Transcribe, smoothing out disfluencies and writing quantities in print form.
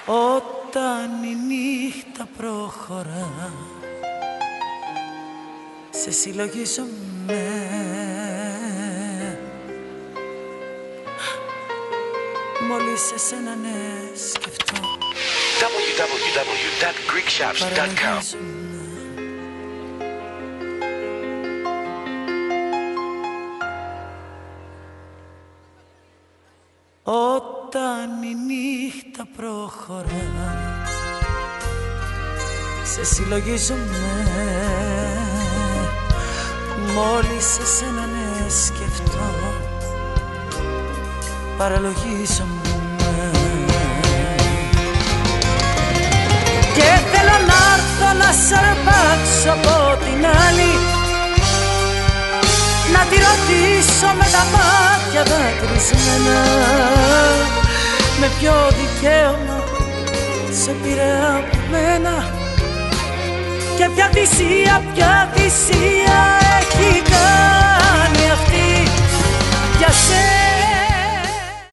Όταν η νύχτα προχωρά, σε συλλογίζομαι. Μόλις εσένα ναι σκεφτώ, www.greekshops.com. Όταν η νύχτα προχωρά, σε συλλογίζομαι. Μόλις εσένα ναι σκεφτώ, παραλογίζομαι. Και θέλω να έρθω να σ' αρπάξω από την άλλη, να τη ρωτήσω με τα μάτια δακρυσμένα, με ποιο δικαίωμα σε πήρε από μένα και ποια θυσία